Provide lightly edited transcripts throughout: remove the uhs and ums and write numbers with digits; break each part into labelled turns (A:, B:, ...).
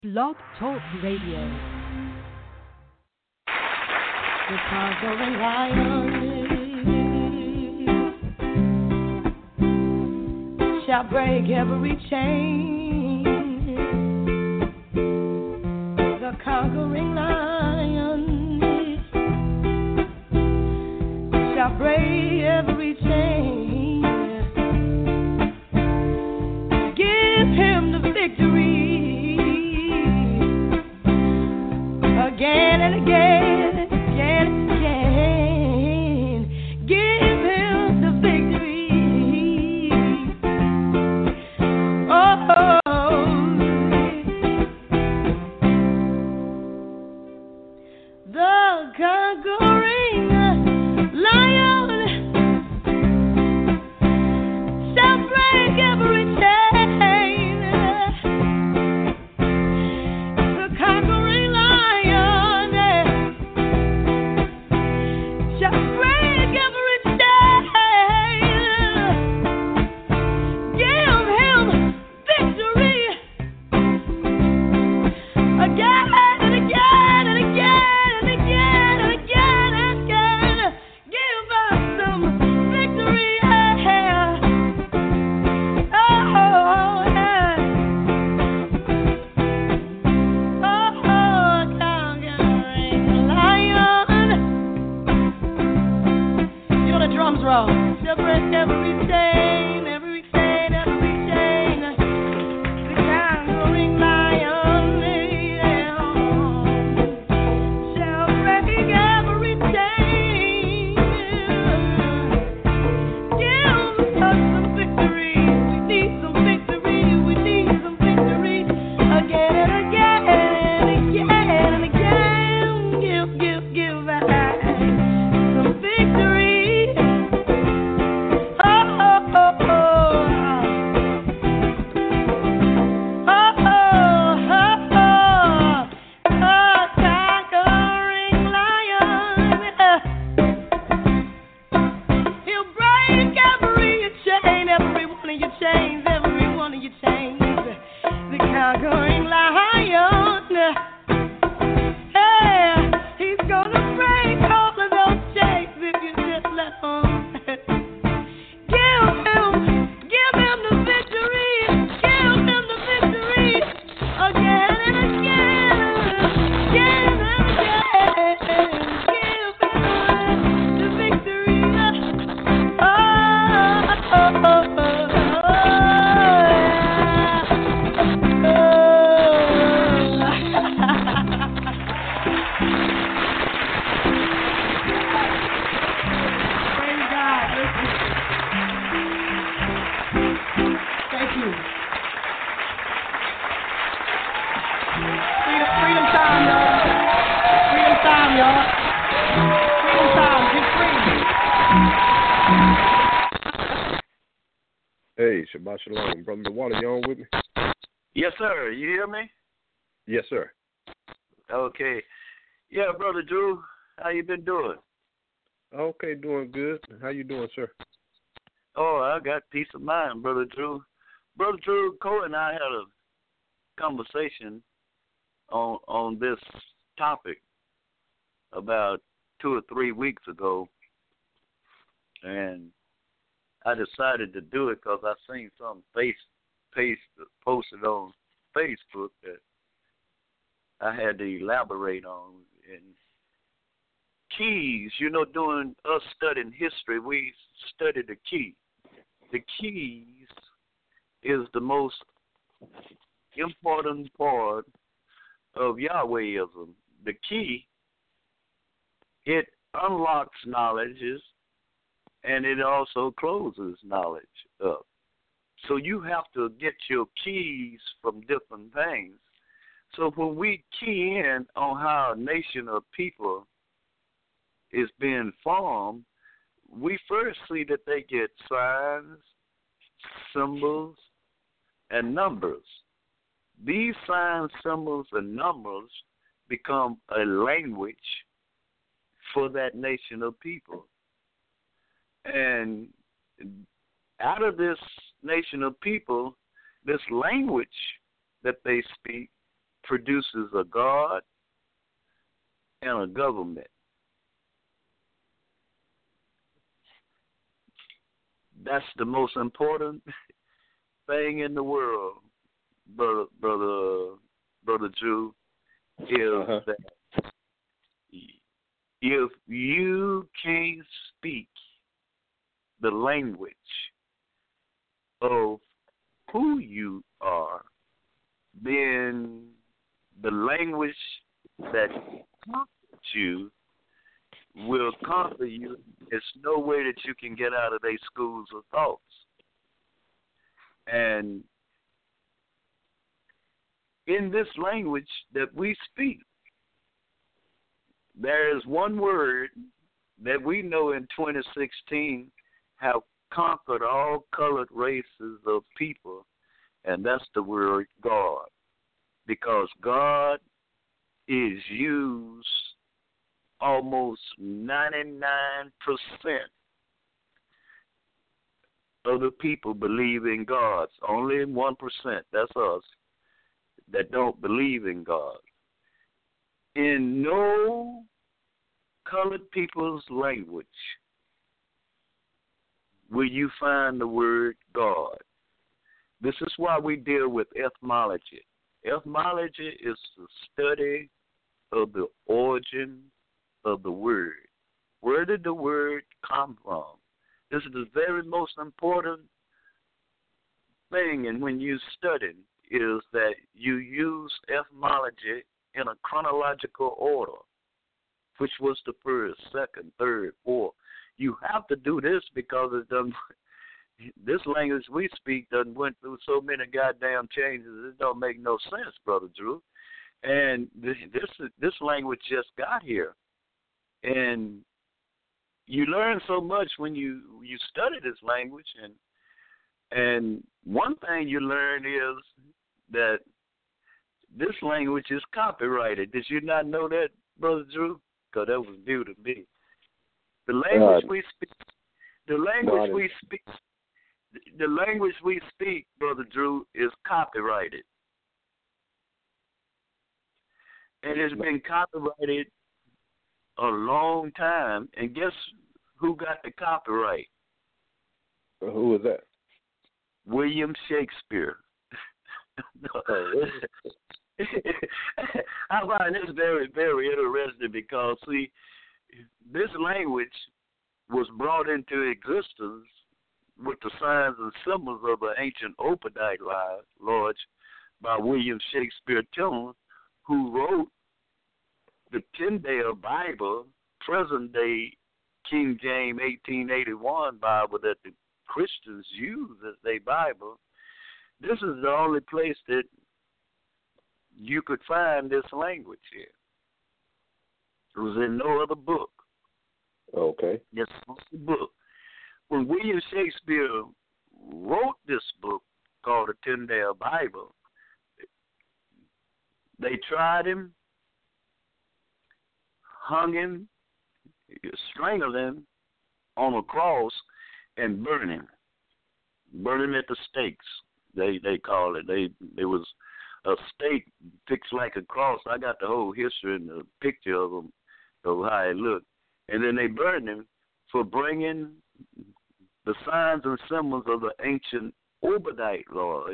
A: Blog Talk Radio. The conquering lion shall break every chain. The conquering lion shall break every chain. Give him the victory. Again and again, again and again, give him the victory. Oh, the conquering lion shall break every chain. The conquering lion shall break every chain. Give him victory again and again and again and again and again and again. Give us some victory. Oh, yeah. Oh, conquering lion. You know the drums roll. She'll break every chain, every chain, every chain. The conquering lion, yeah, shall break every chain. Give us some victory. We need some victory. We need some victory. Again and again and again and again. Give us some victory. Oh, oh, oh, oh. Oh, oh, oh, oh, conquering lion. He'll break every chain, every one of your chains, every one of your chains. The conquering lion. Hey, he's gonna break all of those chains if you just let him. Give him the victory. Give him the victory again and again, again and again. Give him the victory. Oh, oh, oh, oh, Praise God. Listen. Thank you. Freedom time, y'all. Freedom time, y'all. Freedom time. Get free.
B: Hey, Shabbat Shalom. Brother DeWater, you on with me?
C: Yes, sir. You hear me?
B: Yes, sir.
C: Okay. Yeah, Brother Drew, how you been doing?
B: Okay, doing good. How you doing, sir?
C: Oh, I got peace of mind, Brother Drew. Brother Drew, Cole and I had a conversation on this topic about 2 or 3 weeks ago, and I decided to do it because I seen some posted on Facebook that I had to elaborate on. And keys, during us studying history, we studied the key. The keys is the most important part of Yahwehism. The key, it unlocks knowledges and it also closes knowledge up. So you have to get your keys from different things. So when we key in on how a nation of people is being formed, we first see that they get signs, symbols, and numbers. These signs, symbols, and numbers become a language for that nation of people. And out of this nation of people, this language that they speak produces a God and a government. That's the most important thing in the world, brother Drew, is that if you can't speak the language of who you are, then the language that conquers you will conquer you. There's no way that you can get out of their schools of thoughts. And in this language that we speak, there is one word that we know in 2016 have conquered all colored races of people, and that's the word God. Because God is used almost 99% of the people believe in God. Only 1%, that's us, that don't believe in God. In no colored people's language will you find the word God. This is why we deal with etymology. Etymology is the study of the origin of the word. Where did the word come from? This is the very most important thing, and when you study, is that you use etymology in a chronological order, which was the first, second, third, fourth. You have to do this because it doesn't. This language we speak doesn't went through so many goddamn changes. It don't make no sense, Brother Drew. And this language just got here, and you learn so much when you study this language. And one thing you learn is that this language is copyrighted. Did you not know that, Brother Drew? Because that was new to me. The language we speak. The language we speak, Brother Drew, is copyrighted. And it's been copyrighted a long time. And guess who got the copyright?
B: Who was that?
C: William Shakespeare. I find this very, very interesting because, see, this language was brought into existence with the signs and symbols of the ancient Ophidiite lodge by William Shakespeare Tillman, who wrote the Tyndale Bible, present-day King James 1881 Bible that the Christians use as their Bible. This is the only place that you could find this language here. It was in no other book.
B: Okay.
C: This book. When William Shakespeare wrote this book called the Tyndale Bible, they tried him, hung him, strangled him on a cross, and burned him. Burned him at the stakes. They call it. There was a stake fixed like a cross. I got the whole history and the picture of him, of how it looked. And then they burned him for bringing the signs and symbols of the ancient Obadiah Lodge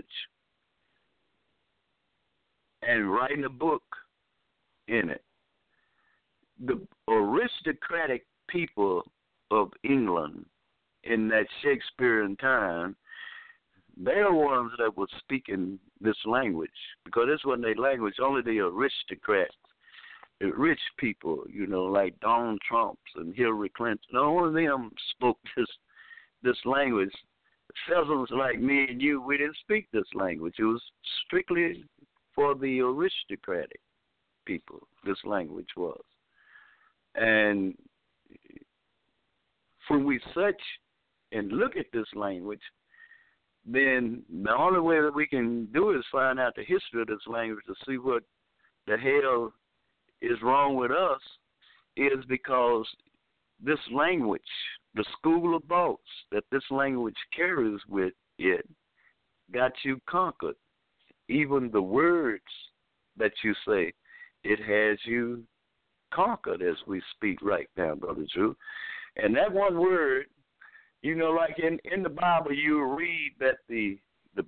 C: and writing a book in it. The aristocratic people of England in that Shakespearean time, they're the ones that were speaking this language, because this wasn't their language. Only the aristocrats, the rich people, like Donald Trump and Hillary Clinton, only them spoke this language. Pheasants like me and you, we didn't speak this language. It was strictly for the aristocratic people, this language was. And when we search and look at this language, then the only way that we can do it is find out the history of this language to see what the hell is wrong with us, is because this language, the school of thoughts that this language carries with it, got you conquered. Even the words that you say, it has you conquered as we speak right now, Brother Drew. And that one word, like in the Bible, you read that the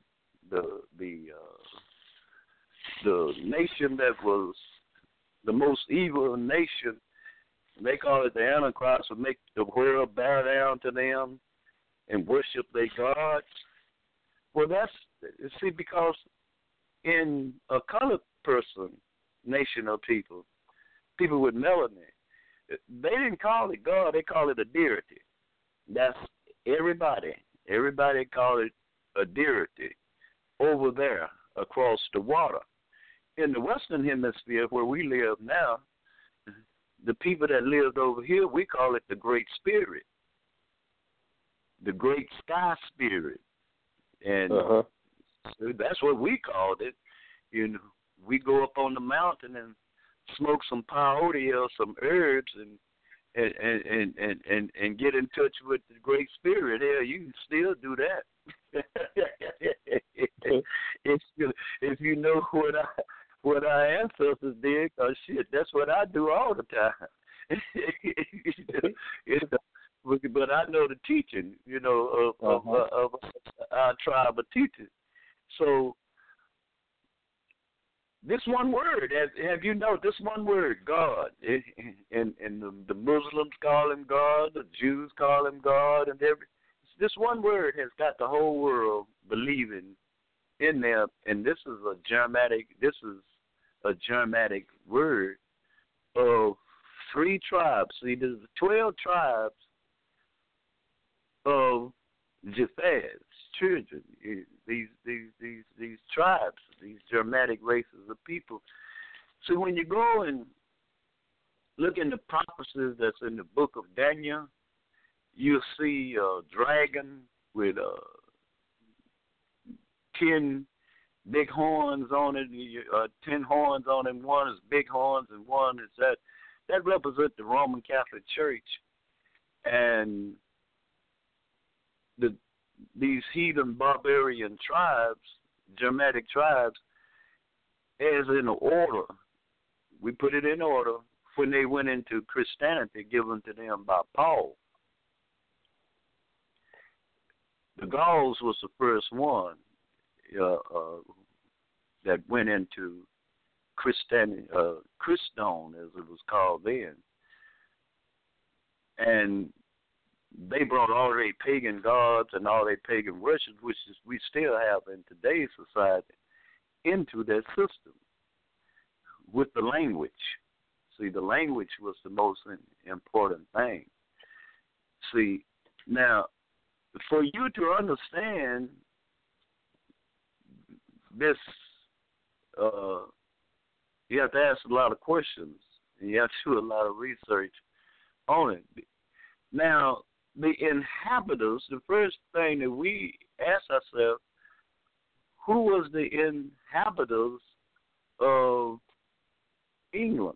C: nation that was the most evil nation, they call it the Antichrist, would make the world bow down to them and worship their gods. Well, because in a colored person, nation of people with melanin, they didn't call it God, they call it a deity. That's everybody. Everybody call it a deity over there across the water. In the Western Hemisphere, where we live now, the people that lived over here, we call it the Great Spirit, the Great Sky Spirit. And that's what we called it. We go up on the mountain and smoke some peyote or some herbs and get in touch with the Great Spirit. Yeah, you can still do that. if you know what our ancestors did, cause shit, that's what I do all the time. But I know the teaching, of our tribe of teachers. So this one word, have you know this one word, God, and the Muslims call him God, the Jews call him God, and this one word has got the whole world believing in there, and this is a Germanic word of 3 tribes. See, there's 12 tribes of Japheth's children. These tribes, these Germanic races of people. So when you go and look in the prophecies that's in the book of Daniel, you'll see a dragon with 10 big horns on it, 10 horns on it. One is big horns and one is that represents the Roman Catholic Church. And these heathen barbarian tribes, Germanic tribes, as in order. We put it in order when they went into Christianity given to them by Paul. The Gauls was the first one that went into Christendom, as it was called then. And they brought all their pagan gods and all their pagan worship, which we still have in today's society, into their system with the language. See, the language was the most important thing. See, now, for you to understand this, you have to ask a lot of questions, and you have to do a lot of research on it. Now, the inhabitants, the first thing that we ask ourselves, who was the inhabitants of England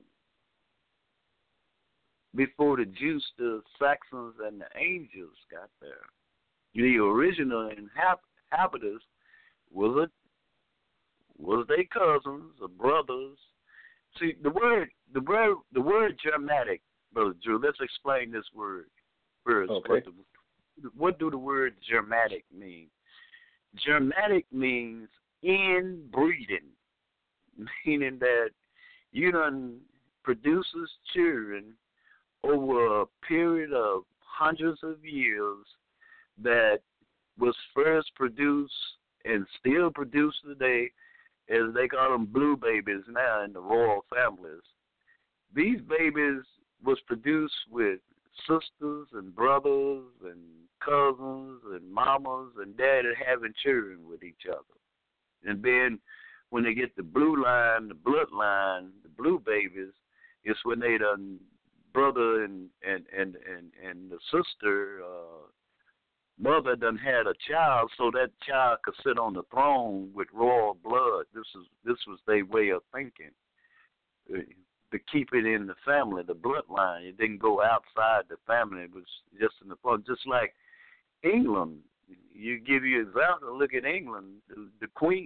C: before the Jews, the Saxons, and the angels got there? The original inhabitants was their cousins or brothers. See, the word Germanic, Brother Drew, let's explain this word first.
B: Okay.
C: What do the word Germanic mean? Germanic means inbreeding, meaning that you done produces children over a period of hundreds of years that was first produced and still produced today, as they call them blue babies now in the royal families. These babies was produced with sisters and brothers and cousins and mamas and daddy having children with each other. And then when they get the blue line, the bloodline, the blue babies, it's when they done brother and the sister mother done had a child, so that child could sit on the throne with royal blood. This was their way of thinking. To keep it in the family, the bloodline. It didn't go outside the family. It was just in the front. Just like England. You give you an example, look at England, the Queen.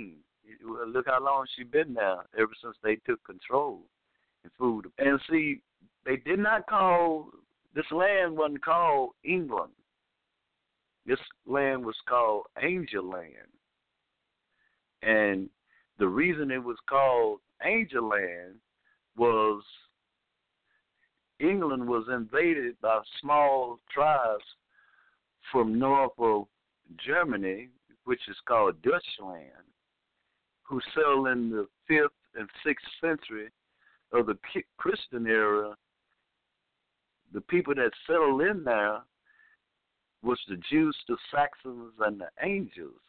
C: Well, look how long she been there, ever since they took control and food. And see, they did not call, this land wasn't called England. This land was called Angel Land. And the reason it was called Angel Land was England was invaded by small tribes from north of Germany, which is called Dutchland, who settled in the 5th and 6th century of the Christian era. The people that settled in there was the Jews, the Saxons, and the Angels.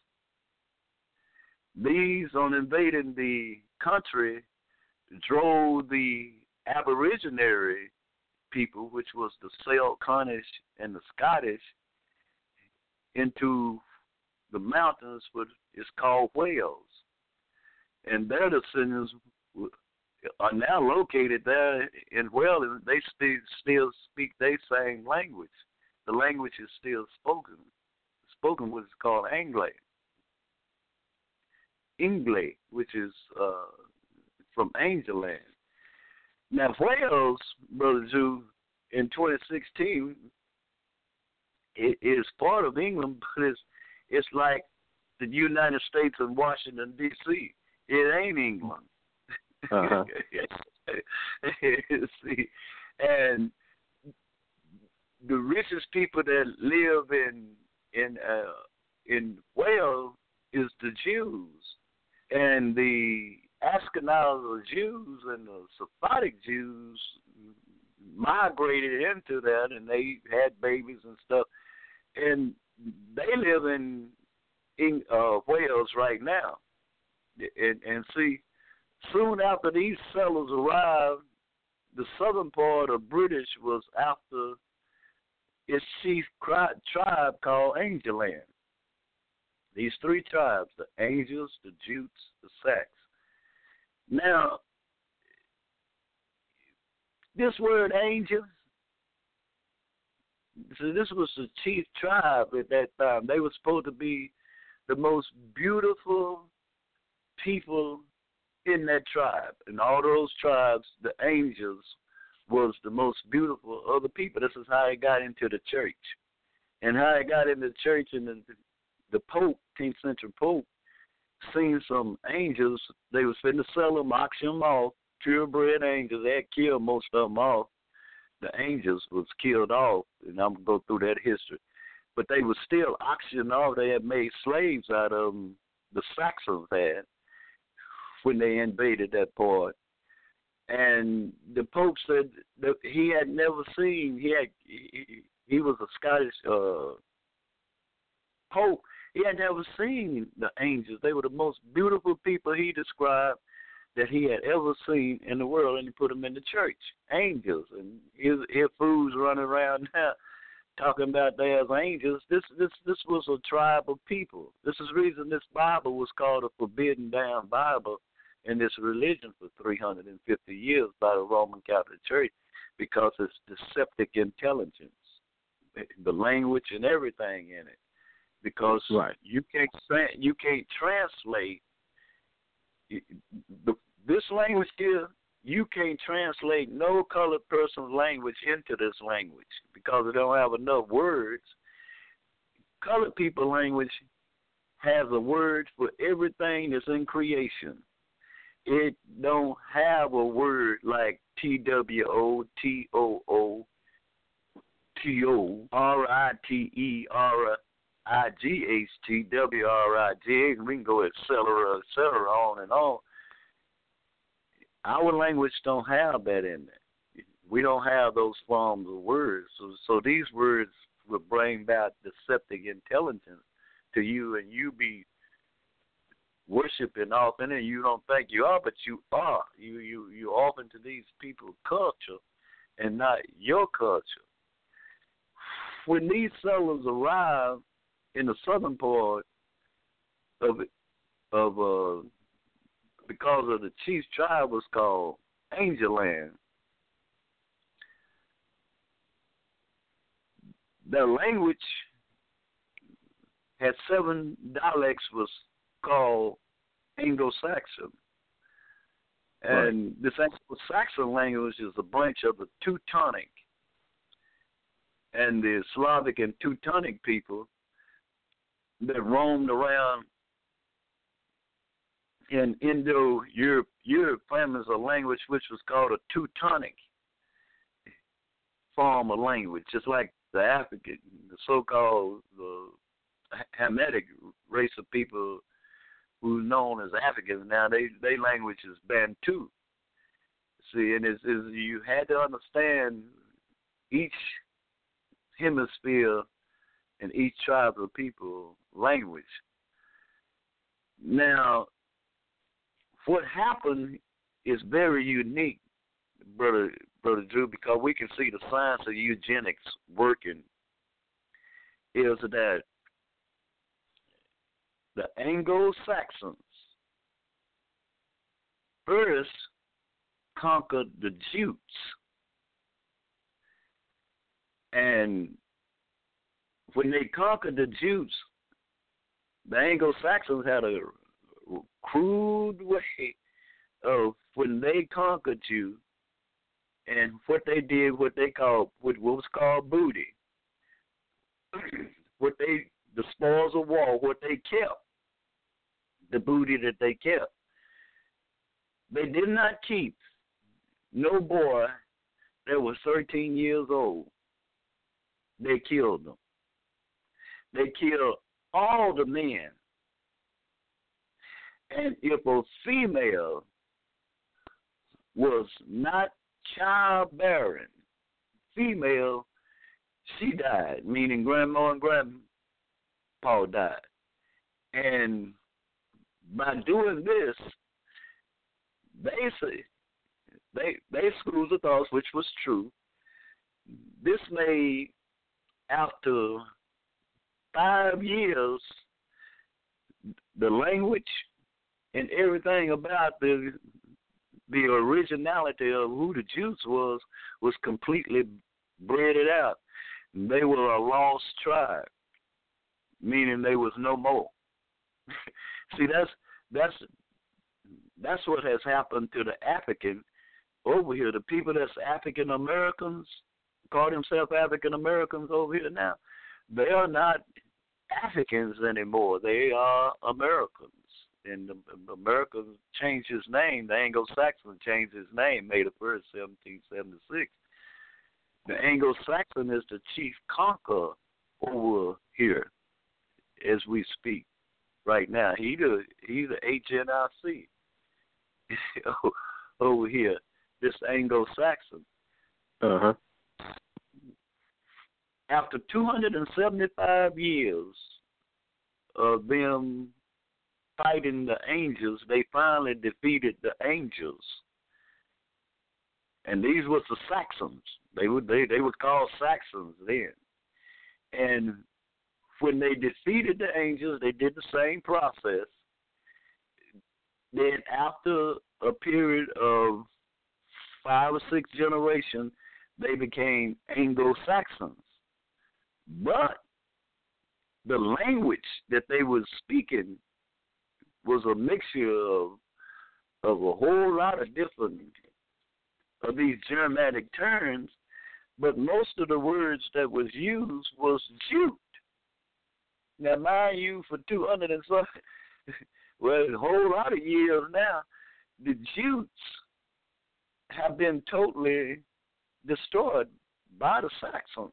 C: These, on invading the country, drove the Aboriginary people, which was the Celt, Cornish, and the Scottish, into the mountains, which is called Wales. And their descendants are now located there in Wales, and they still speak their same language. The language is still spoken. Spoken, which is called Anglais. English, which is from Angel Land. Now, Wales, Brother Jew, in 2016, it is part of England, but it's like the United States and Washington, D.C. It ain't England.
B: Uh-huh.
C: See, and the richest people that live in Wales is the Jews, and the Ashkenazi Jews and the Sephardic Jews migrated into that, and they had babies and stuff, and they live in Wales right now. And see, soon after these settlers arrived, the southern part of British was after its chief tribe called Angel Land. These three tribes, the Angels, the Jutes, the Sacs. Now, this word angel, so this was the chief tribe at that time. They were supposed to be the most beautiful people in that tribe. And all those tribes, the angels, was the most beautiful of the people. This is how it got into the church. And how it got into the church, and the Pope, 10th century Pope, seen some angels. They was finna sell them, auction them off, purebred angels. They had killed most of them off. The angels was killed off, and I'm going to go through that history. But they were still auctioning off. They had made slaves out of them, the Saxons had, when they invaded that part. And the Pope said that he had never seen, he was a Scottish Pope. He had never seen the angels. They were the most beautiful people, he described, that he had ever seen in the world, and he put them in the church. Angels. And his fools running around now talking about there's angels. This was a tribe of people. This is the reason this Bible was called a forbidden damn Bible in this religion for 350 years by the Roman Catholic Church, because it's deceptive intelligence, the language and everything in it. Because
B: right.
C: you can't translate this language here. You can't translate no colored person's language into this language because they don't have enough words. Colored people language has a word for everything that's in creation. It don't have a word like TWO, TOO, TO, RITE, RIGHT, WRIG, we can go et cetera, on and on. Our language don't have that in it. We don't have those forms of words. So these words will bring back deceptive intelligence to you, and you be worshiping often, and you don't think you are, but you are. You often to these people's culture and not your culture. When these settlers arrived in the southern part of because of the chief tribe was called Angel Land, their language had 7 dialects was called Anglo-Saxon.
B: Right.
C: And this Anglo-Saxon language is a branch of the Teutonic. And the Slavic and Teutonic people that roamed around in Indo-Europe famines a language which was called a Teutonic form of language, just like the African, the so-called the Hamitic race of people who's known as Africans. Now, they language is Bantu. See, and you had to understand each hemisphere and each tribe of people language. Now, what happened is very unique, Brother Drew, because we can see the science of eugenics working, is that the Anglo-Saxons first conquered the Jutes. And when they conquered the Jutes, the Anglo-Saxons had a crude way of when they conquered you, and what they did, what was called booty, the spoils of war, what they kept, the booty that they kept. They did not keep no boy that was 13 years old. They killed them. They killed all the men. And if a female was not childbearing, female, she died, meaning grandma and grandpa died. And by doing this, they schools of thought, which was true. This made, after 5 years, the language and everything about the originality of who the Jews was completely bred out. They were a lost tribe, meaning there was no more. See, that's what has happened to the African over here. The people that's African Americans, call themselves African Americans over here now, they are not Africans anymore. They are Americans. And America changed his name. The Anglo-Saxon changed his name May the 1st, 1776. The Anglo-Saxon is the chief conqueror over here as we speak right now. He's the HNIC over here, this Anglo-Saxon.
B: Uh-huh.
C: After 275 years of them fighting the angels, they finally defeated the angels. And these were the Saxons. They were called Saxons then. And when they defeated the angels, they did the same process. Then after a period of 5 or 6 generations, they became Anglo-Saxons. But the language that they were speaking was a mixture of a whole lot of different of these Germanic terms, but most of the words that was used was Jute. Now, mind you, for 200 and something, well, a whole lot of years now, the Jutes have been totally destroyed by the Saxons.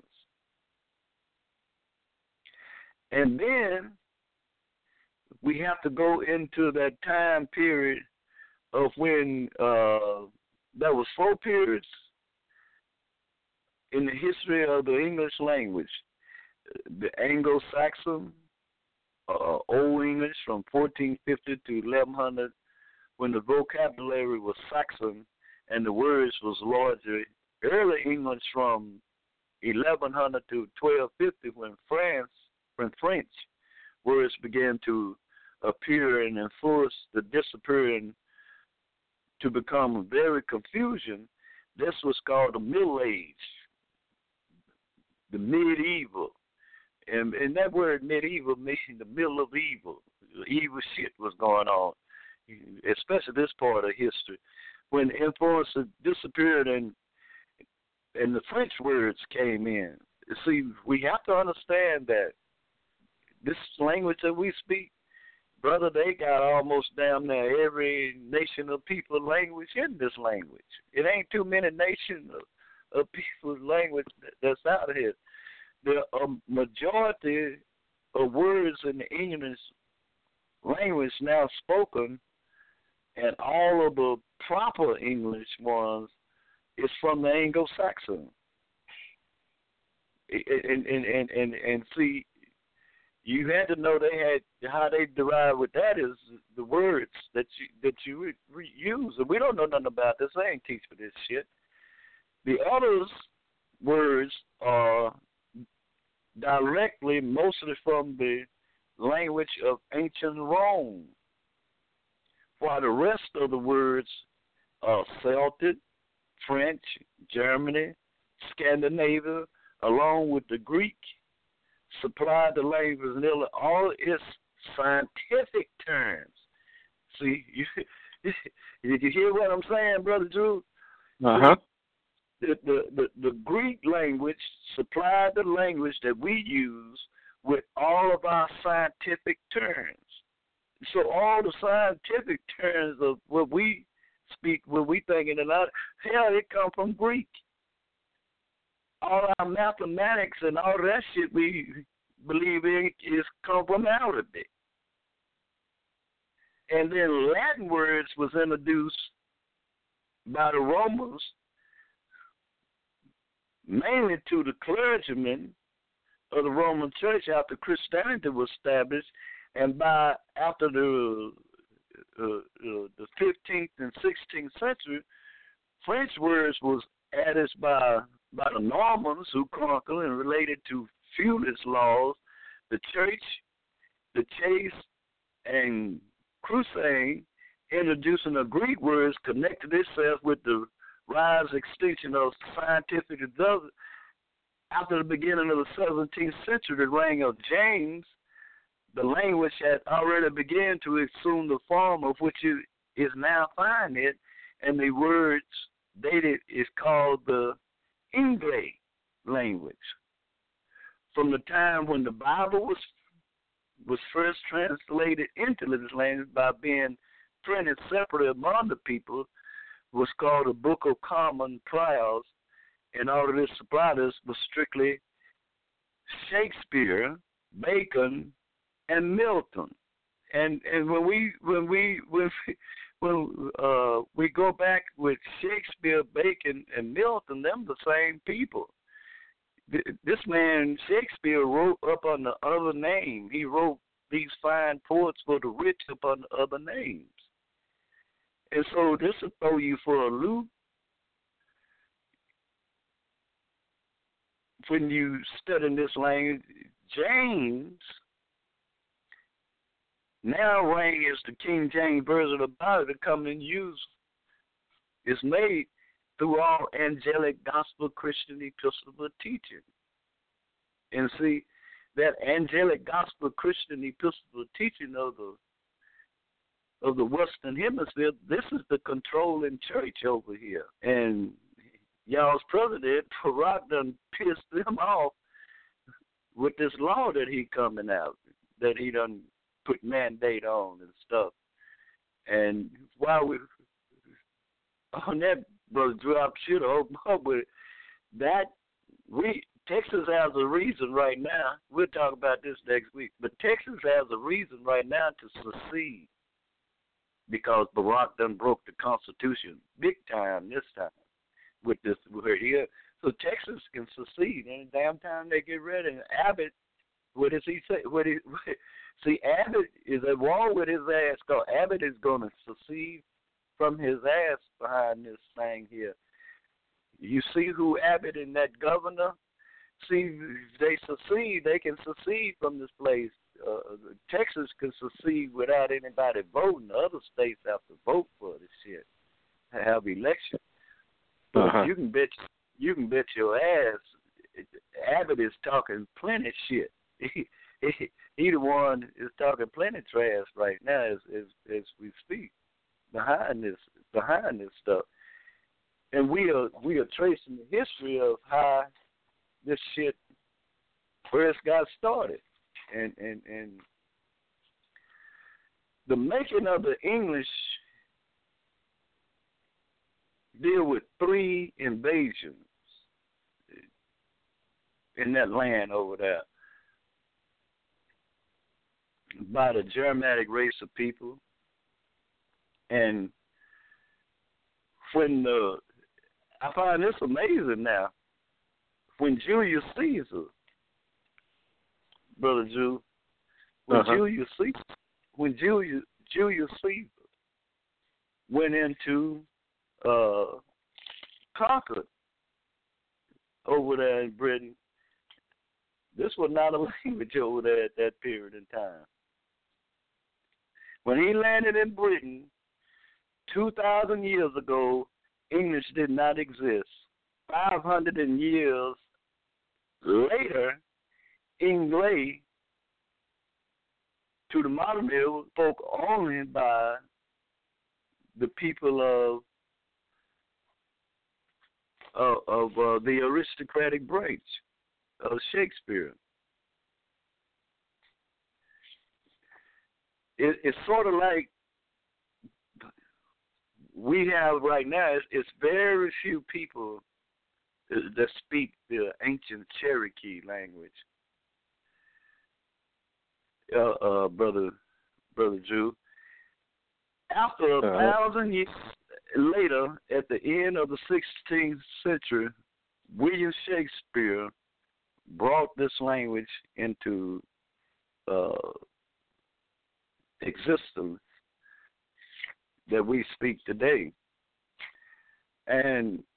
C: And then we have to go into that time period of when there was 4 periods in the history of the English language. The Anglo-Saxon, Old English from 1450 to 1100, when the vocabulary was Saxon and the words was largely Early English from 1100 to 1250, when French words began to appear and enforce the disappearing to become very confusion. This was called the Middle Age, the medieval. And that word medieval means the middle of evil. Evil shit was going on. especially this part of history, when influence disappeared and the French words came in. See, we have to understand that this language that we speak, brother, they got almost damn near every nation of people language in this language. It ain't too many nations of people's language that's out here. The majority of words in the English language now spoken, and all of the proper English ones is from the Anglo-Saxon. And see, you had to know they had how they derived with that is the words that you use, and we don't know nothing about this. They ain't teach for this shit. The others words are directly, mostly from the language of ancient Rome, while the rest of the words are Celtic, French, Germany, Scandinavia, along with the Greek, supplied the language nearly all its scientific terms. See, did you hear what I'm saying, Brother Drew?
B: Uh-huh.
C: The Greek language supplied the language that we use with all of our scientific terms. So all the scientific terms of what we speak, what we thinking about, hell, it come from Greek. All our mathematics and all that shit we believe in is come from Arabic. And then Latin words was introduced by the Romans, mainly to the clergymen of the Roman Church after Christianity was established, and after the 15th and 16th century, French words was added by the Normans who conquered and related to feudalist laws, the church, the chase, and crusade, introducing the Greek words connected itself with the rise extinction of scientific development. After the beginning of the 17th century, the reign of James, the language had already begun to assume the form of which it is now find it, and the words dated is called the English language. From the time when the Bible was first translated into this language by being printed separately among the people, was called the Book of Common Prayers, and all of this supplied us was strictly Shakespeare, Bacon, and Milton. And when we go back with Shakespeare, Bacon, and Milton, them the same people. This man Shakespeare wrote up under other name. He wrote these fine poets for the rich up under other names. And so this will throw you for a loop when you study this language. James now reign as the King James Version of the Bible to come in use is made through all angelic gospel Christian Episcopal teaching. And see, that angelic gospel Christian Episcopal teaching of the Western Hemisphere, this is the controlling church over here. And y'all's president, Barack, done pissed them off with this law that he coming out, that he done put mandate on and stuff. And while we on that, Brother Drew, I'm sure to open up with that, Texas has a reason right now. We'll talk about this next week, but Texas has a reason right now to secede because Barack done broke the Constitution big time this time with this word here. So Texas can secede any damn time they get ready. And Abbott, what does he say? See, Abbott is at war with his ass. Because Abbott is going to secede from his ass behind this thing here. You see who Abbott and that governor? See, if they secede, they can secede from this place. Texas can secede without anybody voting. Other states have to vote for this shit, have elections. But you can bet your ass Abbott is talking plenty shit. He he the one is talking plenty trash right now as we speak behind this stuff. And we are tracing the history of how this shit first got started. And the making of the English deal with 3 invasions in that land over there by the Germanic race of people. And when I find this amazing now, when Julius Caesar, Brother Jew, Julius Caesar went into conquered over there in Britain, this was not a language over there at that period in time. When he landed in Britain 2,000 years ago, English did not exist. 500 years later, English to the modern day was spoke only by the people of the aristocratic branch of Shakespeare. It's sort of like we have right now. It's very few people that speak the ancient Cherokee language. Brother Jew. After 1,000 years later, at the end of the 16th century, William Shakespeare brought this language into existence that we speak today. And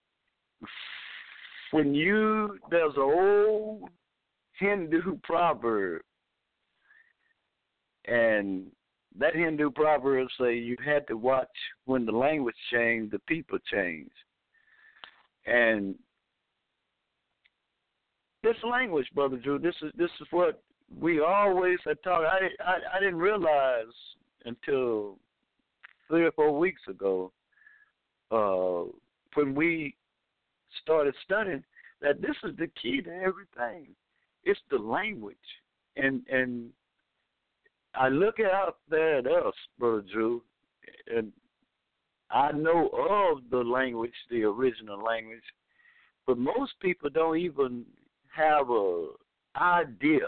C: there's an old Hindu proverb, and that Hindu proverb say you had to watch when the language changed, the people changed. And this language, Brother Drew, this is what we always had talked. I didn't realize until 3 or 4 weeks ago, when we started studying, that this is the key to everything. It's the language. And I look out there at us, Brother Drew, and I know of the language, the original language, but most people don't even have an idea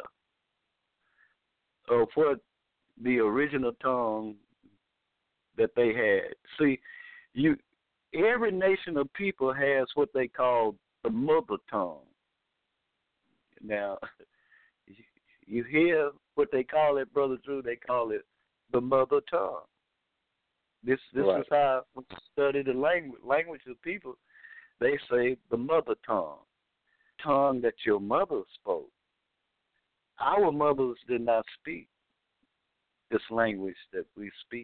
C: of what the original tongue that they had. See, every nation of people has what they call the mother tongue. Now, you hear what they call it, Brother Drew, they call it the mother tongue. This
B: right.
C: is how we study the language of people. They say the mother tongue that your mother spoke. Our mothers did not speak this language that we speak.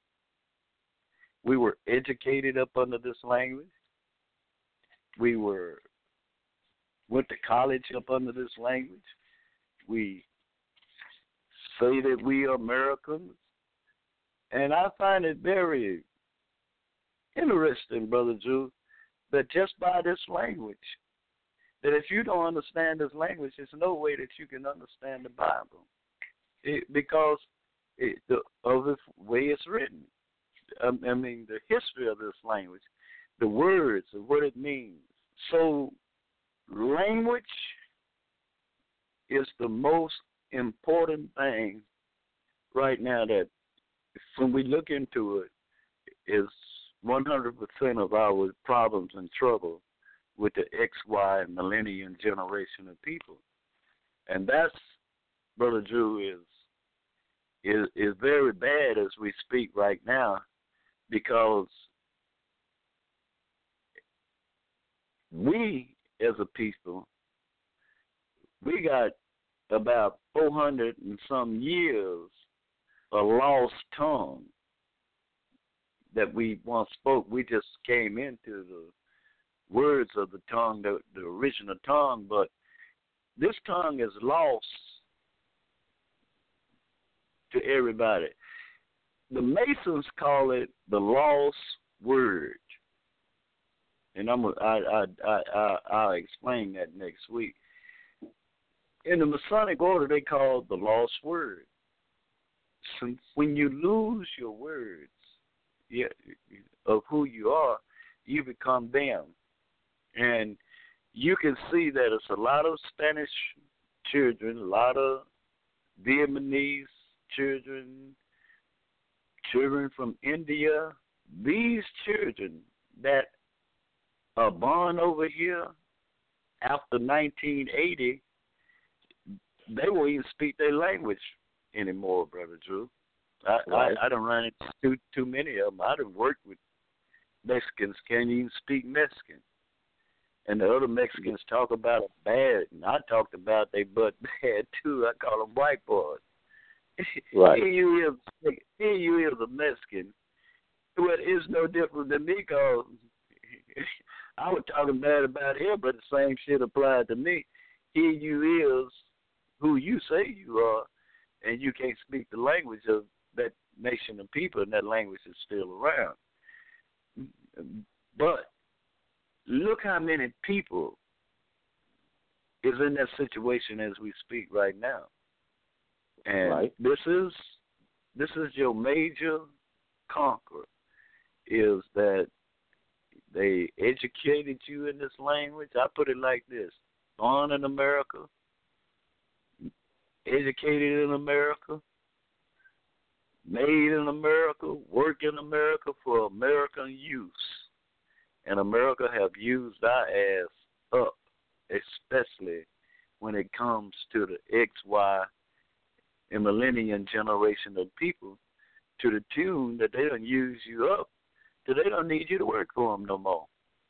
C: We were educated up under this language. We went to college up under this language. We say that we are Americans. And I find it very interesting, Brother Drew, that just by this language, that if you don't understand this language, there's no way that you can understand the Bible. Because of the way it's written. I mean, the history of this language, the words of what it means. So language is the most important thing right now that when we look into it is 100% of our problems and trouble with the X, Y, and millennium generation of people. And that's, Brother Drew, is very bad as we speak right now, because we as a people, we got about 400 and some years a lost tongue that we once spoke. We just came into the words of the tongue, the original tongue, but this tongue is lost to everybody. The Masons call it the lost word, and I'll explain that next week. In the Masonic order, they call it the lost word. So when you lose your words of who you are, you become them. And you can see that it's a lot of Spanish children, a lot of Vietnamese children, children from India. These children that are born over here after 1980, they won't even speak their language anymore, Brother Drew. I don't run into too many of them. I done worked with Mexicans can't even speak Mexican. And the other Mexicans talk about it bad, and I talked about they butt bad too. I call them white boys.
B: Right.
C: Here you is a Mexican. Well, it's no different than me, because I was talking bad about him, but the same shit applied to me. Here you is who you say you are, and you can't speak the language of that nation of people, and that language is still around. But look how many people is in that situation as we speak right now. And this is your major conqueror, is that they educated you in this language. I put it like this: born in America, educated in America, made in America, work in America for American use. And America have used our ass up, especially when it comes to the X, Y, and millennium generation of people, to the tune that they don't use you up, that they don't need you to work for them no more.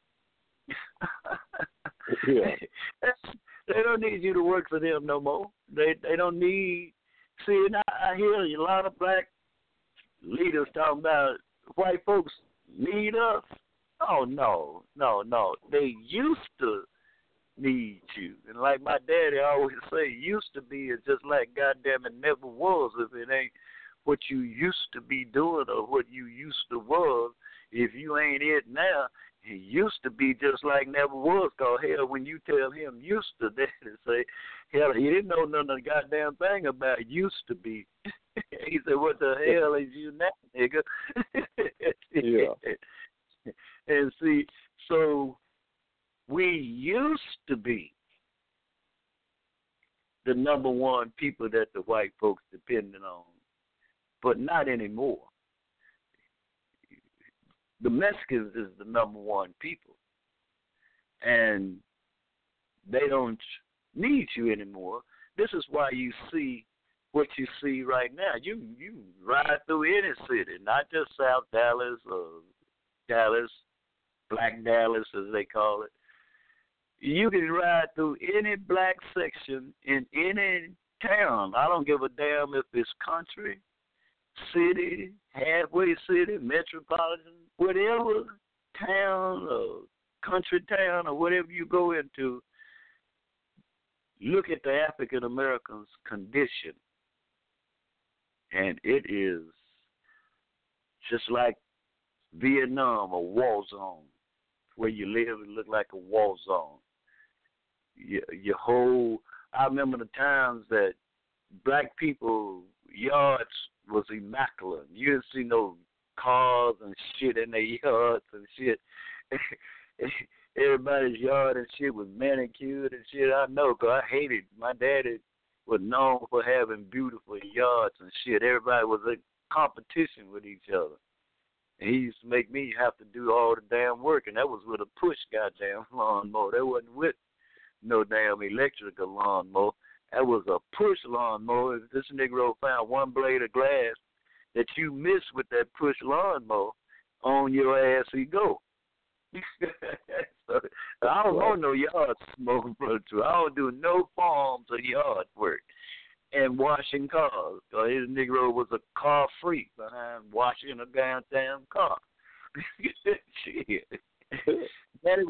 B: Yeah.
C: They don't need you to work for them no more. They don't need. See, and I hear a lot of black leaders talking about white folks need us. Oh, no. They used to need you. And like my daddy always say, used to be is just like goddamn it never was. If it ain't what you used to be doing or what you used to was, if you ain't it now, it used to be just like never was. Cause hell, when you tell him used to, they say, hell, he didn't know none of the goddamn thing about used to be. He said, what the hell is you now, nigga?
B: Yeah.
C: And see, so we used to be the number one people that the white folks depended on, but not anymore. The Mexicans is the number one people, and they don't need you anymore. This is why you see what you see right now. You ride through any city, not just South Dallas or Dallas, Black Dallas as they call it. You can ride through any black section in any town. I don't give a damn if it's country, city, halfway city, metropolitan, whatever town or country town or whatever you go into. Look at the African Americans' condition, and it is just like Vietnam, a war zone. Where you live, it look like a war zone. Your whole, I remember the times that black people yards was immaculate. You didn't see no cars and shit in their yards and shit. Everybody's yard and shit was manicured and shit. I know, because I hated, my daddy was known for having beautiful yards and shit. Everybody was in competition with each other. And he used to make me have to do all the damn work, and that was with a push goddamn lawnmower. That wasn't with no damn electrical lawnmower. That was a push lawnmower. If this Negro found one blade of glass that you missed with that push lawnmower, on your ass he go. So, I don't want no yard smoke, brother. I don't do no forms of yard work and washing cars. So his Negro was a car freak behind washing a goddamn car. Shit. Daddy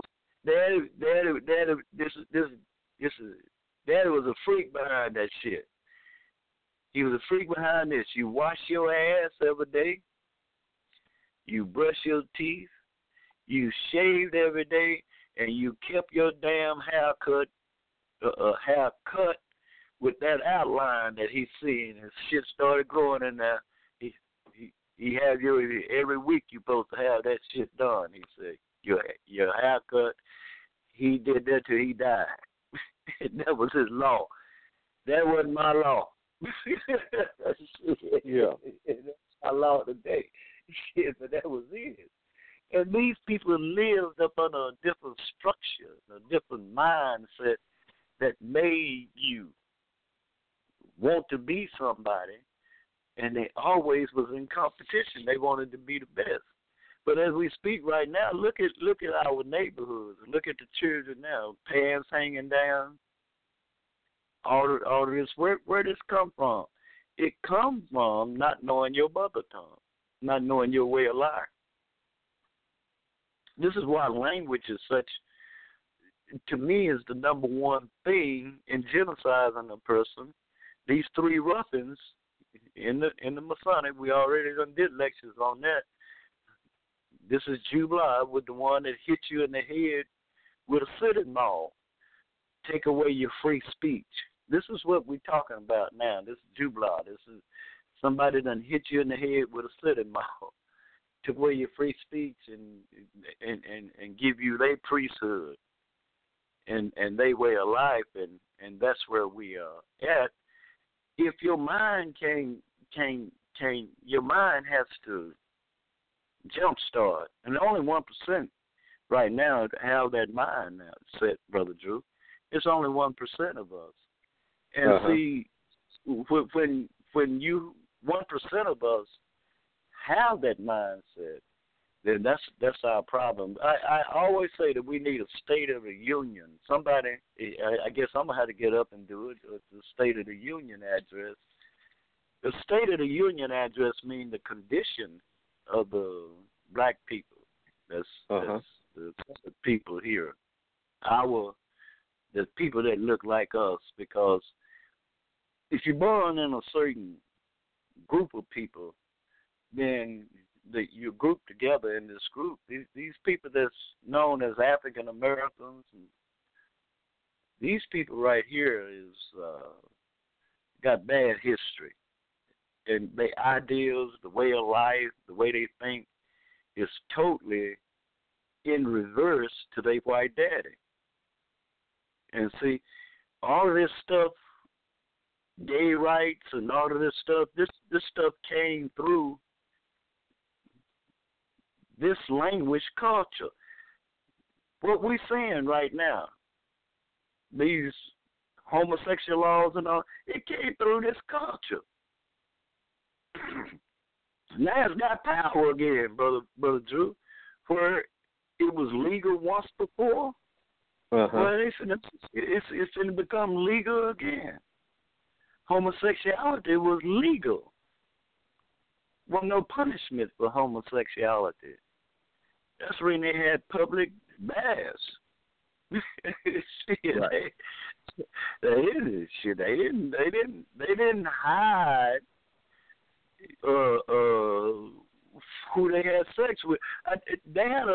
C: was a freak behind that shit. He was a freak behind this. You wash your ass every day. You brush your teeth. You shaved every day, and you kept your damn haircut with that outline that he's seeing. His shit started growing in there. He had every week you supposed to have that shit done. He said your haircut. He did that till he died. That was his law. That wasn't my law.
B: Yeah.
C: That's my law today. Shit, but that was it. And these people lived up under a different structure, a different mindset that made you want to be somebody, and they always was in competition. They wanted to be the best. But as we speak right now, look at our neighborhoods. Look at the children now, pants hanging down. All this, where this come from? It comes from not knowing your mother tongue, not knowing your way of life. This is why language is such, to me, is the number one thing in genociding a person. These three ruffians in the Masonic, we already did lectures on that. This is Jubla with the one that hit you in the head with a sitting maul. Take away your free speech. This is what we're talking about now. This is Jubla. This is somebody done hit you in the head with a sitting maul. Took away your free speech and give you their priesthood and their way of life, and that's where we are at. If your mind your mind has to jumpstart, and only 1% right now have that mind now set, Brother Drew. It's only 1% of us, and see, when you 1% of us have that mindset, then that's our problem. I always say that we need a State of the Union. Somebody, I guess I'm going to have to get up and do it, the State of the Union address. The State of the Union address means the condition of the black people. That's the people here. The people that look like us, because if you're born in a certain group of people, then you group together in this group. These people that's known as African Americans, these people right here is got bad history, and their ideals, the way of life, the way they think, is totally in reverse to their white daddy. And see, all of this stuff, gay rights and all of this stuff, this stuff came through this language culture. What we're seeing right now, these homosexual laws and all, it came through this culture. Now it's got power again, Brother Drew, where it was legal once before. Well, it's going to become legal again. Homosexuality was legal. Well, no punishment for homosexuality. That's when they had public baths. Shit, right. They didn't hide who they had sex with. They had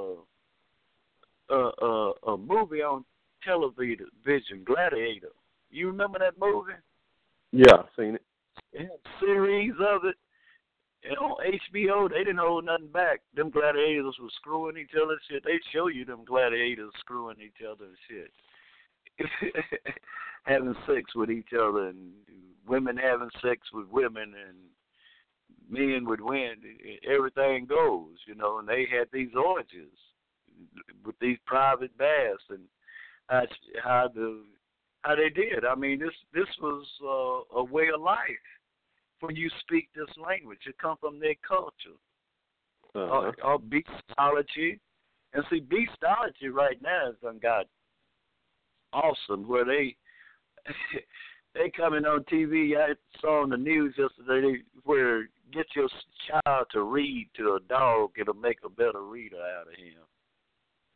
C: a movie on television, Gladiator. You remember that movie?
B: Yeah, I've seen it.
C: They had a series of it. And on HBO, they didn't hold nothing back. Them gladiators were screwing each other and shit. They show you them gladiators screwing each other and shit. Having sex with each other, and women having sex with women, and men with men. Everything goes, you know. And they had these orgies with these private baths, and how they did. I mean, this was a way of life. When you speak this language, it comes from their culture. Or beastology. And see, beastology right now has done got awesome, where they coming on TV. I saw on the news yesterday where get your child to read to a dog, it'll make a better reader out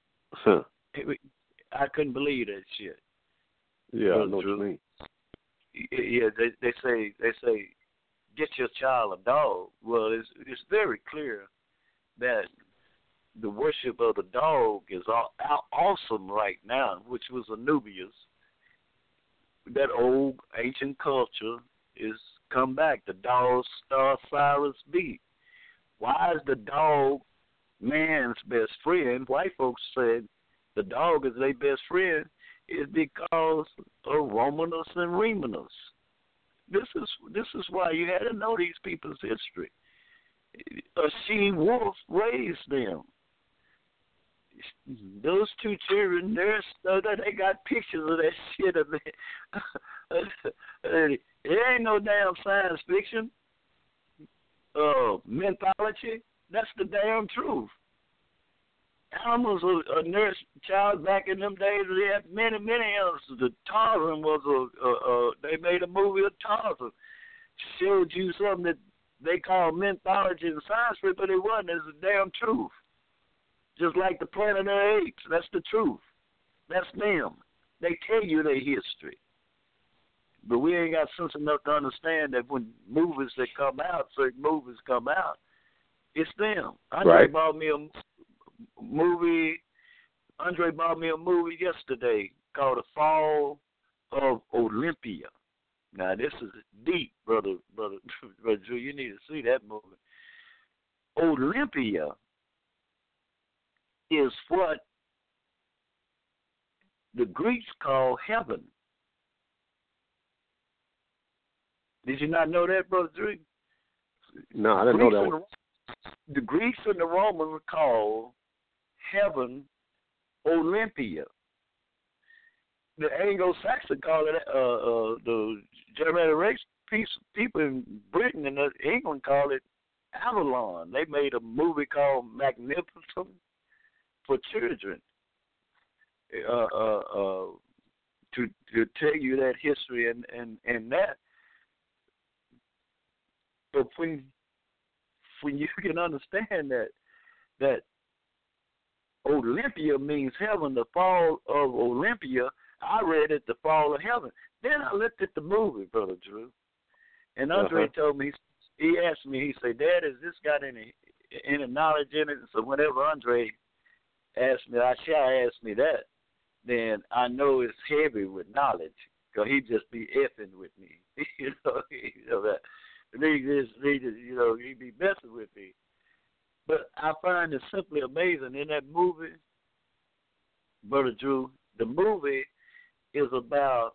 C: of him. I couldn't believe that shit.
B: Yeah, I know what you mean.
C: yeah, they say get your child a dog. Well, it's very clear that the worship of the dog is awesome right now, which was Anubius. That old ancient culture is come back. The dog star Cyrus beat. Why is the dog man's best friend? White folks said the dog is their best friend is because of Romulus and Remus. This is why you had to know these people's history. A she-wolf raised them. Those two children, they got pictures of that shit of it. It ain't no damn science fiction. Mythology. That's the damn truth. Animals are nursed child back in them days. They had many animals. The Tarzan was they made a movie of Tarzan. Showed you something that they call mythology and science fiction, but it wasn't. It's the damn truth. Just like the Planet of the Apes. That's the truth. That's them. They tell you their history. But we ain't got sense enough to understand that when movies that come out, certain movies come out, it's them. Andre bought me a movie yesterday called The Fall of Olympia. Now this is deep, brother Drew. You need to see that movie. Olympia is what the Greeks call heaven. Did you not know that, Brother Drew?
B: No, I didn't know that one.
C: The Greeks and the Romans call heaven Olympia. The Anglo-Saxon call it, the Germanic race people in Britain and England call it Avalon. They made a movie called Magnificent for children to tell you that history and that. But when you can understand that Olympia means heaven, the fall of Olympia, I read it, the fall of heaven. Then I looked at the movie, Brother Drew, and Andre told me, he asked me, he said, Dad, has this got any knowledge in it? So whenever Andre asked me, Ashai asked me that, then I know it's heavy with knowledge, because he'd just be effing with me. you know that. He'd be messing with me. But I find it simply amazing in that movie, Brother Drew, the movie is about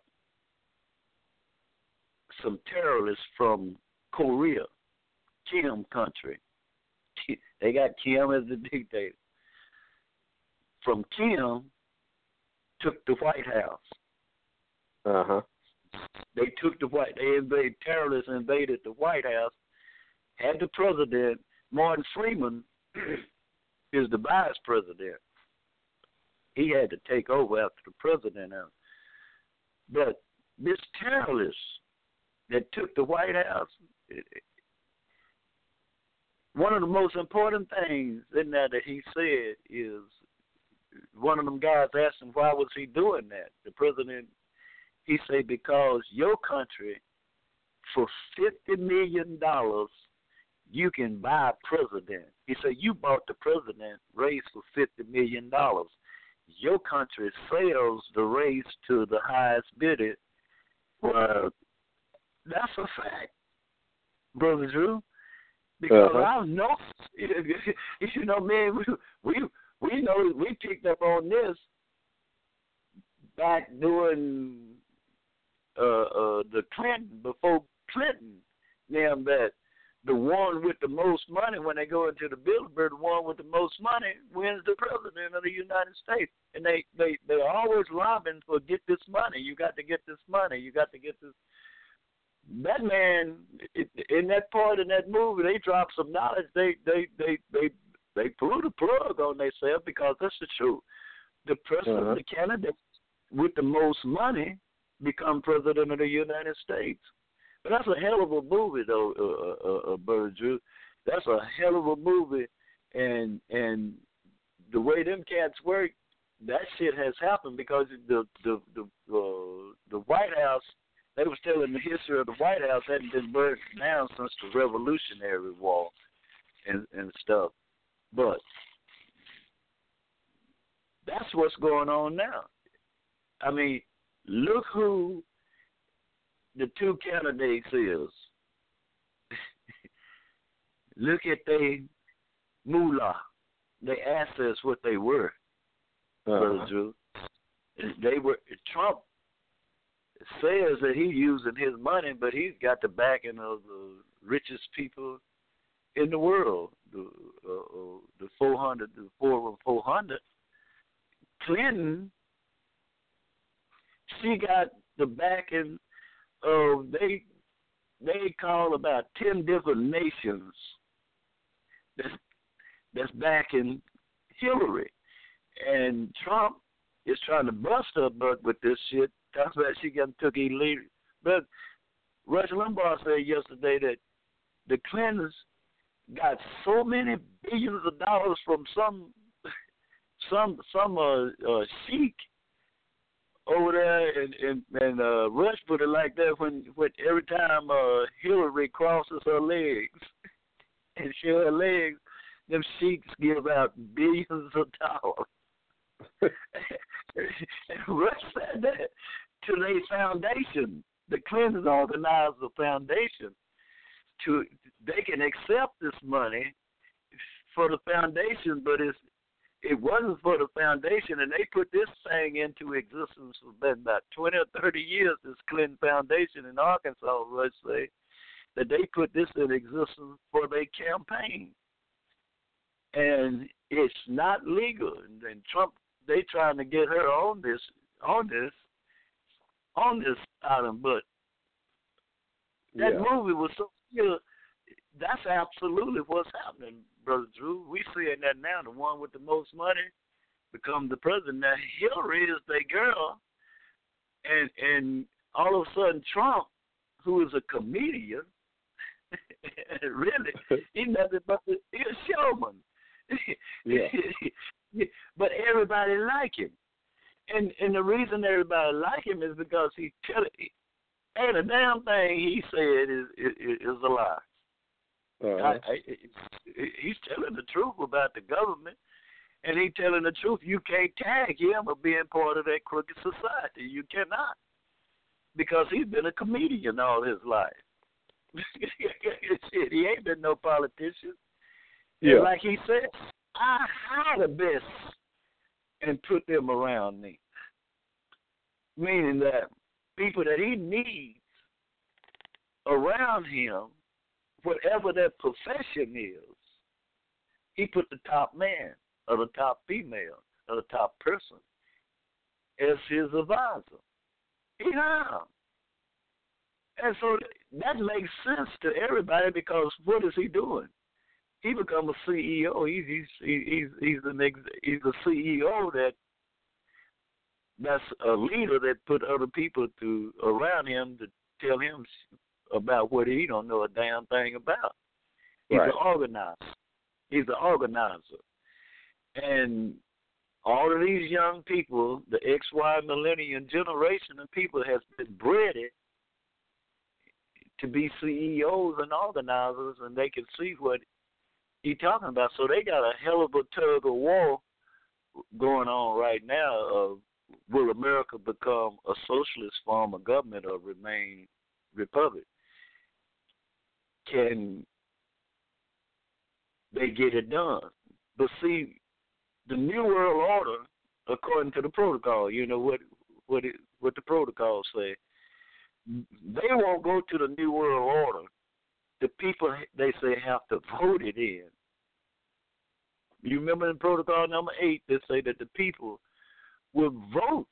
C: some terrorists from Korea, Kim country. They got Kim as the dictator. From Kim took the White House. They took terrorists invaded the White House, had the president, Martin Freeman is the vice president. He had to take over after the president. But this terrorist that took the White House, one of the most important things in that he said is, one of them guys asked him why was he doing that. The president, he said, because your country, for $50 million, you can buy a president. He said, you bought the president race for $50 million. Your country sells the race to the highest bidder. Well, that's a fact, Brother Drew. Because I know, man, we know we picked up on this back during the Clinton, before Clinton, that the one with the most money, when they go into the Bilderberg, the one with the most money wins the president of the United States. And they're always lobbying for get this money. You got to get this money. You got to get this. That man, in that part in that movie, they dropped some knowledge. They blew the plug on themselves because that's the truth. The president, the candidate with the most money, become president of the United States. But that's a hell of a movie, though, Brother Drew. That's a hell of a movie, and the way them cats work, that shit has happened because the White House They was telling the history of the White House hadn't been burned down since the Revolutionary War and stuff. But that's what's going on now. I mean, look who the two candidates is. Look at their moolah, their assets, what they were, Brother Drew. They were. Trump says that he's using his money, but he's got the backing of the richest people in the world, the 400, the Forum 400. Clinton, she got the backing of they call about 10 different nations that's backing Hillary, and Trump is trying to bust her butt with this shit. That's why she took illegal. But Rush Limbaugh said yesterday that the Clintons got so many billions of dollars from some sheik over there, and Rush put it like that when every time Hillary crosses her legs and show her legs, them sheiks give out billions of dollars. And Rush said that to their foundation. The Clintons organized the foundation they can accept this money for the foundation, but it wasn't for the foundation, and they put this thing into existence for about 20 or 30 years, this Clinton Foundation in Arkansas, Rush say, that they put this in existence for their campaign. And it's not legal. And Trump, they trying to get her on this item, but that movie was so good. That's absolutely what's happening, Brother Drew. We seeing that now. The one with the most money become the president. Now Hillary is their girl, and all of a sudden Trump, who is a comedian, really, he's nothing but he's a showman. But everybody like him, and the reason everybody like him is because he ain't a damn thing he said is a lie. He's telling the truth about the government, and he's telling the truth. You can't tag him of being part of that crooked society. You cannot, because he's been a comedian all his life. He ain't been no politician. Yeah. And like he said, I hire the best and put them around me. Meaning that people that he needs around him, whatever their profession is, he put the top man or the top female or the top person as his advisor. He hired him. And so that makes sense to everybody, because what is he doing? He become a CEO. He's a CEO that's a leader that put other people around him to tell him about what he don't know a damn thing about. He's an organizer. He's an organizer. And all of these young people, the XY millennium generation of people, has been bred to be CEOs and organizers, and they can see what he's talking about. So they got a hell of a tug of war going on right now of, will America become a socialist form of government or remain republic? Can they get it done? But see, the New World Order, according to the protocol, you know what the protocols say, they won't go to the New World Order. The people, they say, have to vote it in. You remember in protocol number 8, they say that the people will vote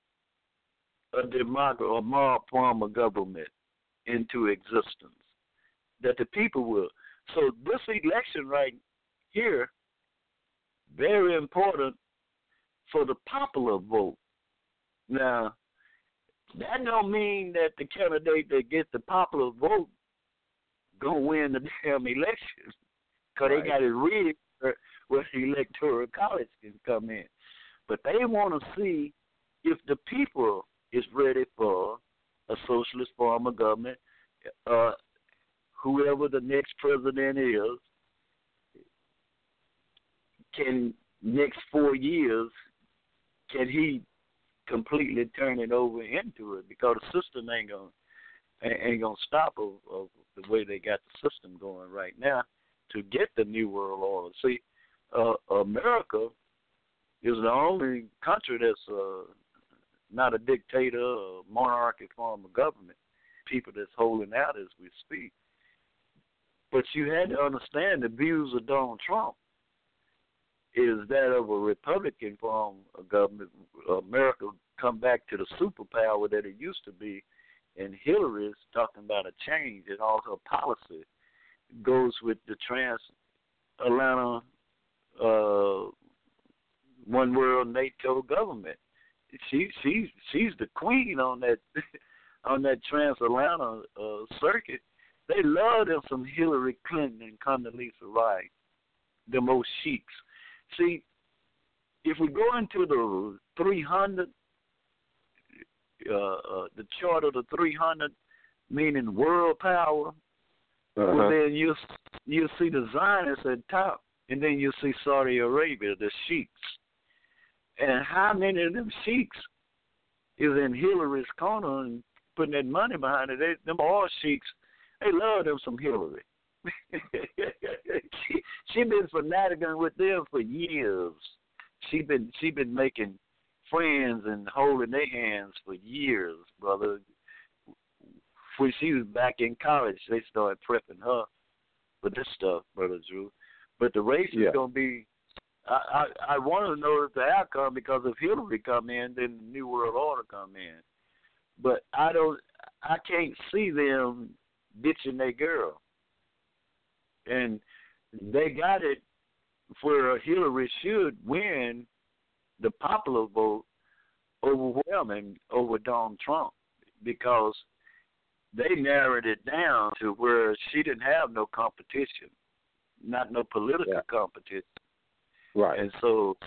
C: a moral form of government into existence. That the people will. So this election right here, very important for the popular vote. Now, that don't mean that the candidate that gets the popular vote gonna win the damn election, because they got to read where the electoral college can come in. But they want to see if the people is ready for a socialist form of government. Whoever the next president is can, next 4 years, can he completely turn it over into it? Because the system ain't gonna stop of the way they got the system going right now to get the New World Order. See, America is the only country that's not a dictator or monarchy form of government. People that's holding out as we speak. But you had to understand the views of Donald Trump is that of a Republican form of government. America come back to the superpower that it used to be, and Hillary's talking about a change in all her policy. Goes with the trans-Atlantic one world NATO government. She's the queen on that on that transatlantic circuit. They love them some Hillary Clinton and Condoleezza Rice, the most sheiks. See, if we go into the 300, the chart of the 300, meaning world power, well, then you'll see the Zionists at top, and then you'll see Saudi Arabia, the sheiks. And how many of them sheiks is in Hillary's corner and putting that money behind it? Them all sheiks, they love them some Hillary. she been fanatical with them for years. She been making friends and holding their hands for years, brother. When she was back in college, they started prepping her for this stuff, Brother Drew. But the race is going to be, I want to know the outcome, because if Hillary come in, then the New World Order come in. But I can't see them ditching their girl. And they got it where Hillary should win the popular vote overwhelming over Donald Trump, because they narrowed it down to where she didn't have no competition, not no political competition.
B: Right.
C: And so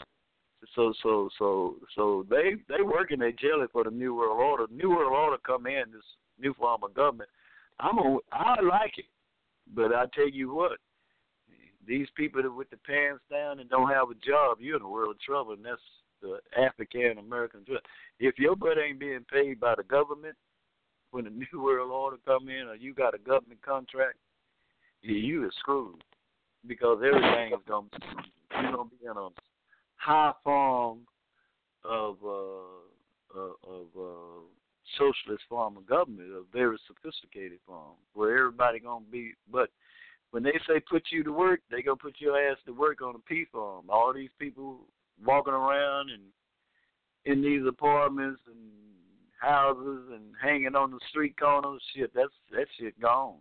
C: they working their jelly for the New World Order. New World Order come in, this new form of government. I like it, but I tell you what, these people that with the pants down and don't have a job, you're in a world of trouble, and that's the African American job. If your butt ain't being paid by the government when the New World Order come in, or you got a government contract, you are screwed, because everything is going to be in a high form of socialist form of government, a very sophisticated form, where everybody going to be, but when they say put you to work, they going to put your ass to work on a P farm. All these people walking around and in these apartments and houses and hanging on the street corners, that shit gone.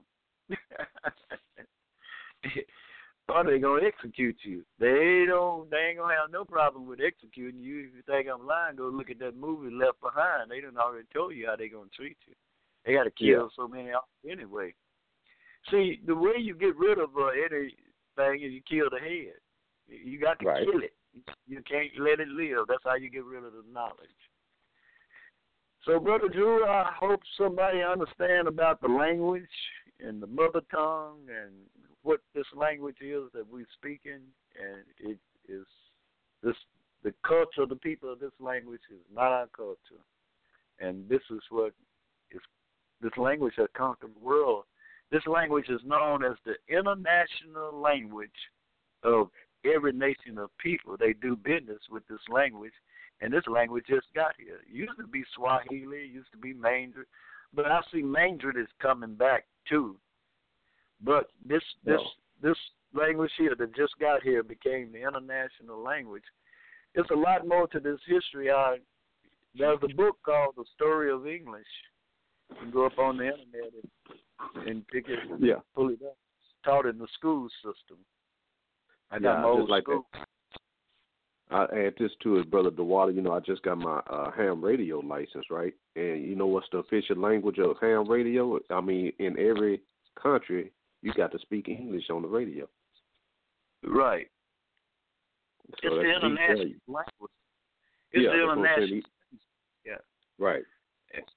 C: Or they gonna execute you. They ain't gonna have no problem with executing you. If you think I'm lying, go look at that movie Left Behind. They done already told you how they gonna treat you. They gotta kill so many anyway. See, the way you get rid of anything is you kill the head. You got to kill it. You can't let it live. That's how you get rid of the knowledge. So, Brother Drew, I hope somebody understand about the language and the mother tongue and what this language is that we're speaking. And it is the culture of the people of this language is not our culture. And this is what this language has conquered the world. This language is known as the international language of every nation of people. They do business with this language, and this language just got here. It used to be Swahili, it used to be Mandarin, but I see Mandarin is coming back too. But this language here that just got here became the international language. There's a lot more to this history. There's a book called The Story of English. You can go up on the internet and pick it, pull it up. It's taught in the school system. I got my old school.
B: I add this to it, Brother DeWater. I just got my ham radio license, right? And you know what's the official language of ham radio? I mean, in every country, you got to speak English on the radio.
C: Right.
B: So
C: it's the international language. It's the international.
B: Yeah. Right.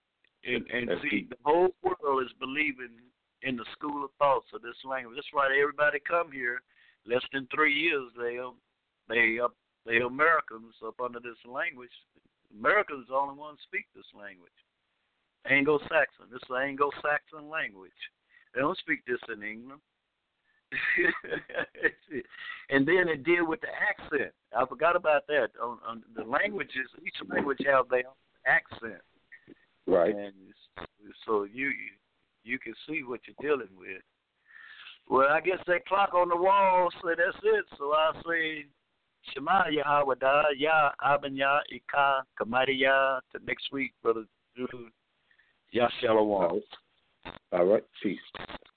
C: And
B: That's
C: see,
B: deep.
C: the whole world is believing in the school of thoughts of this language. That's why everybody come here. Less than 3 years, they Americans up under this language. Americans are the only ones speak this language. Anglo-Saxon. This is an Anglo-Saxon language. They don't speak this in England. And then it deal with the accent. I forgot about that. On the languages, each language have their own accent.
B: Right.
C: And so you can see what you're dealing with. Well, I guess that clock on the wall say that's it. So I say, Shema Yahweh, Yah Abanya Ika Kamadiya. Till next week, Brother Drew. Yah Shalom.
B: All right. Peace.